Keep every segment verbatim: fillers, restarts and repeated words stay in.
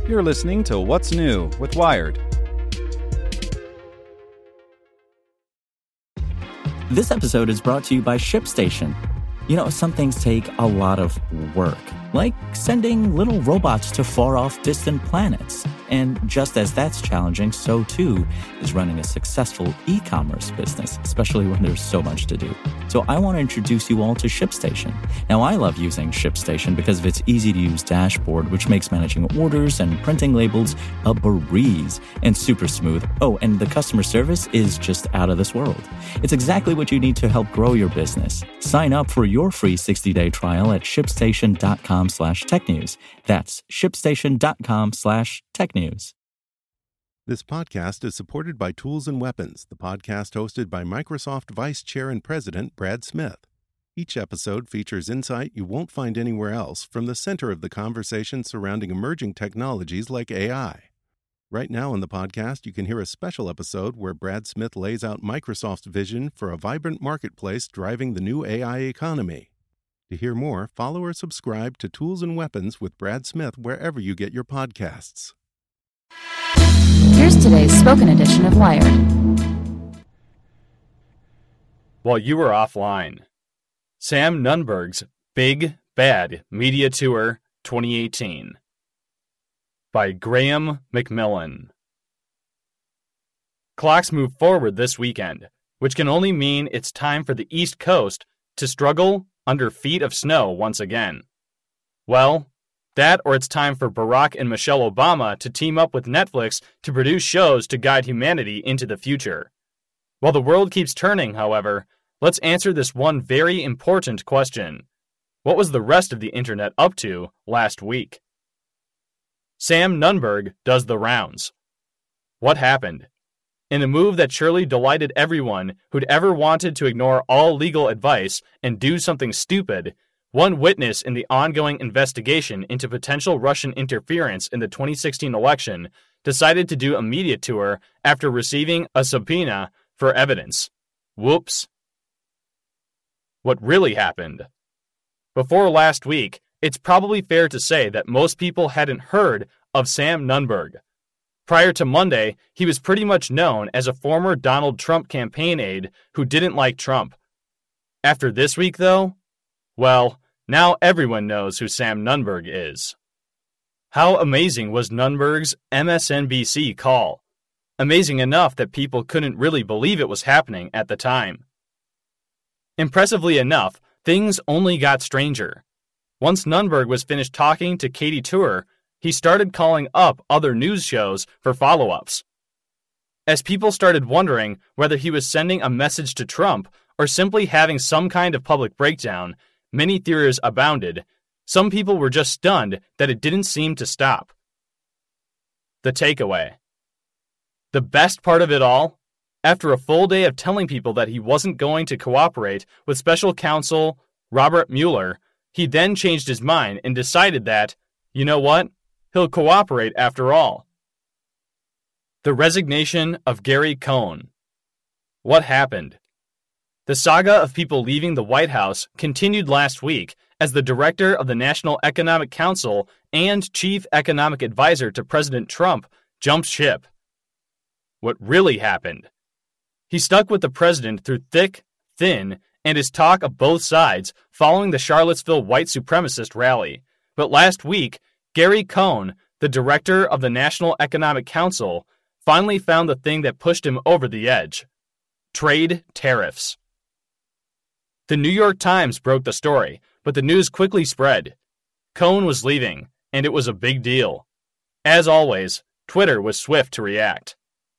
You're listening to What's New with Wired. This episode is brought to you by ShipStation. You know, some things take a lot of work, like sending little robots to far-off distant planets. And just as that's challenging, so too is running a successful e-commerce business, especially when there's so much to do. So I want to introduce you all to ShipStation. Now, I love using ShipStation because of its easy-to-use dashboard, which makes managing orders and printing labels a breeze and super smooth. Oh, and the customer service is just out of this world. It's exactly what you need to help grow your business. Sign up for your free sixty-day trial at shipstation.com slash technews. That's shipstation.com slash technews. This podcast is supported by Tools and Weapons, the podcast hosted by Microsoft Vice Chair and President Brad Smith. Each episode features insight you won't find anywhere else from the center of the conversation surrounding emerging technologies like A I. Right now on the podcast, you can hear a special episode where Brad Smith lays out Microsoft's vision for a vibrant marketplace driving the new A I economy. To hear more, follow or subscribe to Tools and Weapons with Brad Smith wherever you get your podcasts. Here's today's spoken edition of Wired. While you were offline, Sam Nunberg's Big Bad Media Tour twenty eighteen by Graham McMillan. Clocks move forward this weekend, which can only mean it's time for the East Coast to struggle under feet of snow once again. Well, that or it's time for Barack and Michelle Obama to team up with Netflix to produce shows to guide humanity into the future. While the world keeps turning, however, let's answer this one very important question. What was the rest of the internet up to last week? Sam Nunberg does the rounds. What happened? In a move that surely delighted everyone who'd ever wanted to ignore all legal advice and do something stupid, one witness in the ongoing investigation into potential Russian interference in the twenty sixteen election decided to do a media tour after receiving a subpoena for evidence. Whoops. What really happened? Before last week, it's probably fair to say that most people hadn't heard of Sam Nunberg. Prior to Monday, he was pretty much known as a former Donald Trump campaign aide who didn't like Trump. After this week, though, well, now everyone knows who Sam Nunberg is. How amazing was Nunberg's M S N B C call? Amazing enough that people couldn't really believe it was happening at the time. Impressively enough, things only got stranger. Once Nunberg was finished talking to Katie Tur, he started calling up other news shows for follow-ups. As people started wondering whether he was sending a message to Trump or simply having some kind of public breakdown, many theories abounded. Some people were just stunned that it didn't seem to stop. The takeaway. The best part of it all? After a full day of telling people that he wasn't going to cooperate with special counsel Robert Mueller, he then changed his mind and decided that, you know what, he'll cooperate after all. The resignation of Gary Cohn. What happened? The saga of people leaving the White House continued last week as the director of the National Economic Council and chief economic advisor to President Trump jumped ship. What really happened? He stuck with the president through thick, thin, and his talk of both sides following the Charlottesville white supremacist rally. But last week, Gary Cohn, the director of the National Economic Council, finally found the thing that pushed him over the edge: trade tariffs. The New York Times broke the story, but the news quickly spread. Cohn was leaving, and it was a big deal. As always, Twitter was swift to react.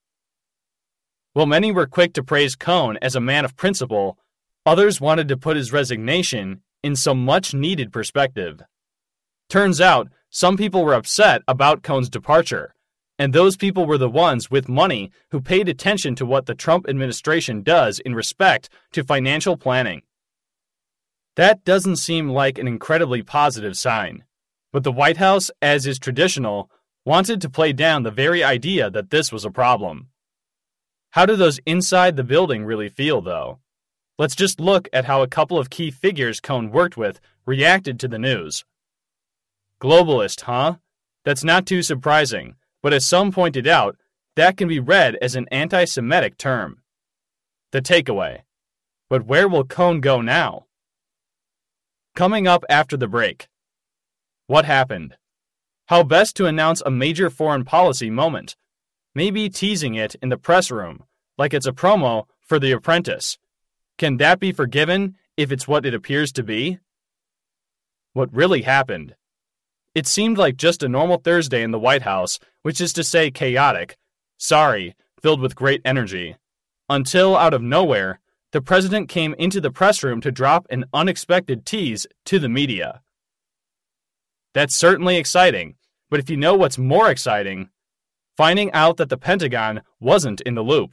While many were quick to praise Cohn as a man of principle, others wanted to put his resignation in some much-needed perspective. Turns out, some people were upset about Cohn's departure, and those people were the ones with money who paid attention to what the Trump administration does in respect to financial planning. That doesn't seem like an incredibly positive sign, but the White House, as is traditional, wanted to play down the very idea that this was a problem. How do those inside the building really feel, though? Let's just look at how a couple of key figures Cohn worked with reacted to the news. Globalist, huh? That's not too surprising, but as some pointed out, that can be read as an anti-Semitic term. The takeaway. But where will Cohn go now? Coming up after the break. What happened? How best to announce a major foreign policy moment? Maybe teasing it in the press room, like it's a promo for The Apprentice. Can that be forgiven if it's what it appears to be? What really happened? It seemed like just a normal Thursday in the White House, which is to say chaotic, sorry, filled with great energy. Until, out of nowhere, the president came into the press room to drop an unexpected tease to the media. That's certainly exciting, but if you know what's more exciting, finding out that the Pentagon wasn't in the loop.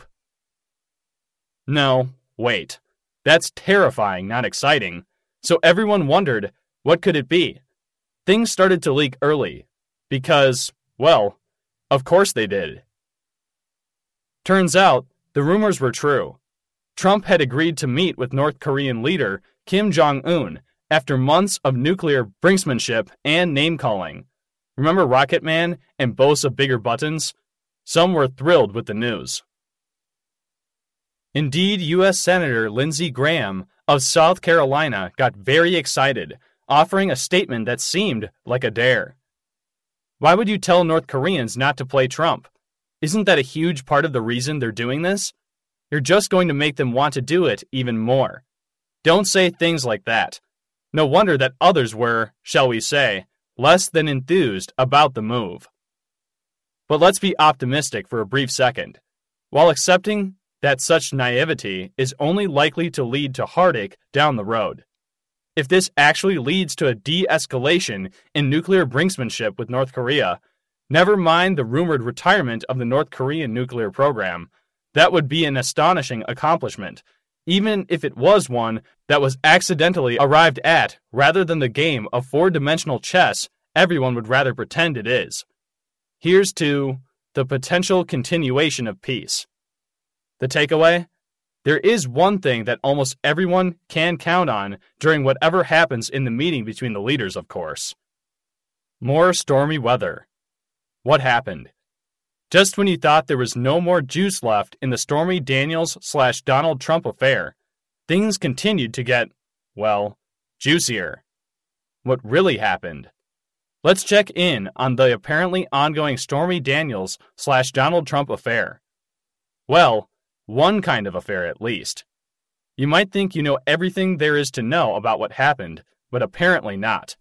No, wait. That's terrifying, not exciting. So everyone wondered, what could it be? Things started to leak early. Because, well, of course they did. Turns out, the rumors were true. Trump had agreed to meet with North Korean leader Kim Jong-un after months of nuclear brinksmanship and name-calling. Remember Rocket Man and boasts of bigger buttons? Some were thrilled with the news. Indeed, U S Senator Lindsey Graham of South Carolina got very excited, offering a statement that seemed like a dare. Why would you tell North Koreans not to play Trump? Isn't that a huge part of the reason they're doing this? You're just going to make them want to do it even more. Don't say things like that. No wonder that others were, shall we say, less than enthused about the move. But let's be optimistic for a brief second. While accepting that such naivety is only likely to lead to heartache down the road. If this actually leads to a de-escalation in nuclear brinksmanship with North Korea, never mind the rumored retirement of the North Korean nuclear program, that would be an astonishing accomplishment, even if it was one that was accidentally arrived at rather than the game of four-dimensional chess everyone would rather pretend it is. Here's to the potential continuation of peace. The takeaway? There is one thing that almost everyone can count on during whatever happens in the meeting between the leaders, of course. More stormy weather. What happened? Just when you thought there was no more juice left in the Stormy Daniels slash Donald Trump affair, things continued to get, well, juicier. What really happened? Let's check in on the apparently ongoing Stormy Daniels slash Donald Trump affair. Well, one kind of affair at least. You might think you know everything there is to know about what happened, but apparently not.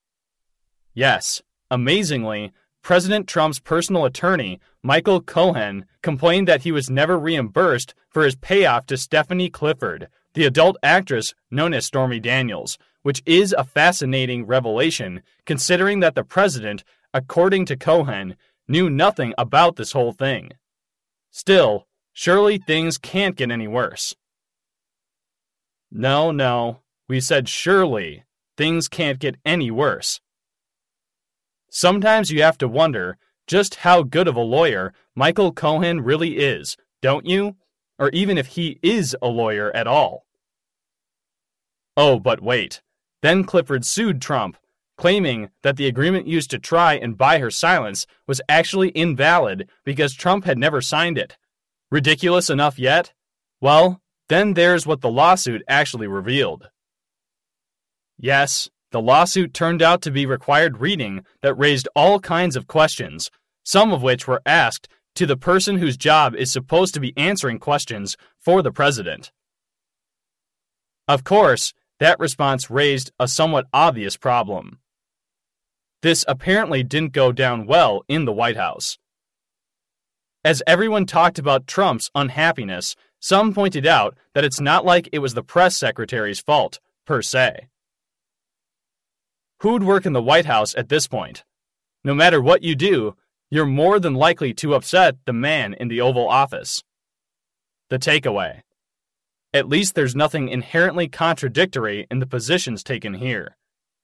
Yes, amazingly, President Trump's personal attorney, Michael Cohen, complained that he was never reimbursed for his payoff to Stephanie Clifford, the adult actress known as Stormy Daniels, which is a fascinating revelation considering that the president, according to Cohen, knew nothing about this whole thing. Still, surely things can't get any worse. No, no, we said surely things can't get any worse. Sometimes you have to wonder just how good of a lawyer Michael Cohen really is, don't you? Or even if he is a lawyer at all. Oh, but wait. Then Clifford sued Trump, claiming that the agreement used to try and buy her silence was actually invalid because Trump had never signed it. Ridiculous enough yet? Well, then there's what the lawsuit actually revealed. Yes, the lawsuit turned out to be required reading that raised all kinds of questions, some of which were asked to the person whose job is supposed to be answering questions for the president. Of course, that response raised a somewhat obvious problem. This apparently didn't go down well in the White House. As everyone talked about Trump's unhappiness, some pointed out that it's not like it was the press secretary's fault, per se. Who'd work in the White House at this point? No matter what you do, you're more than likely to upset the man in the Oval Office. The takeaway. At least there's nothing inherently contradictory in the positions taken here.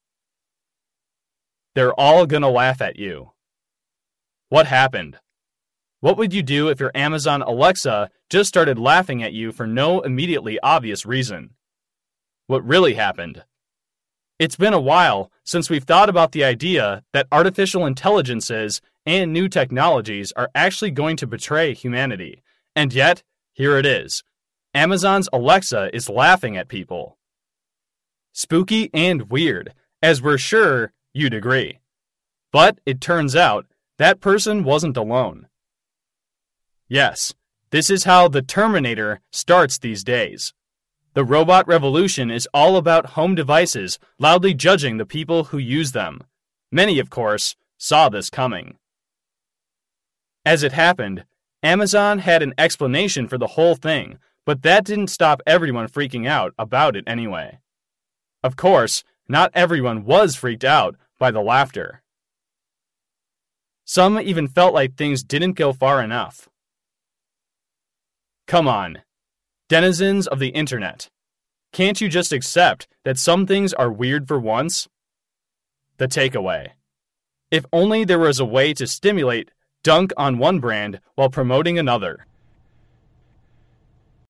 They're all gonna laugh at you. What happened? What would you do if your Amazon Alexa just started laughing at you for no immediately obvious reason? What really happened? It's been a while since we've thought about the idea that artificial intelligences and new technologies are actually going to betray humanity. And yet, here it is. Amazon's Alexa is laughing at people. Spooky and weird, as we're sure you'd agree. But it turns out that person wasn't alone. Yes, this is how the Terminator starts these days. The robot revolution is all about home devices loudly judging the people who use them. Many, of course, saw this coming. As it happened, Amazon had an explanation for the whole thing, but that didn't stop everyone freaking out about it anyway. Of course, not everyone was freaked out by the laughter. Some even felt like things didn't go far enough. Come on, denizens of the internet. Can't you just accept that some things are weird for once? The takeaway. If only there was a way to stimulate dunk on one brand while promoting another.